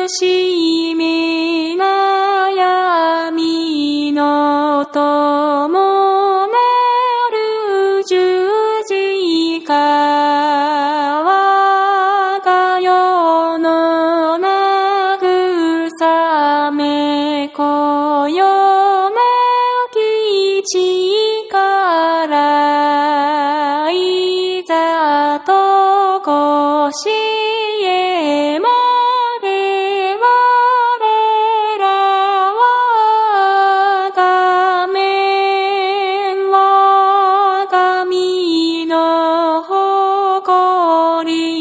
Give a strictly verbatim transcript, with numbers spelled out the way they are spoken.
しみ悩みの友なる十字架我が世の慰めこよなき力いざとこしえもれ我らはがめん我が身の誇り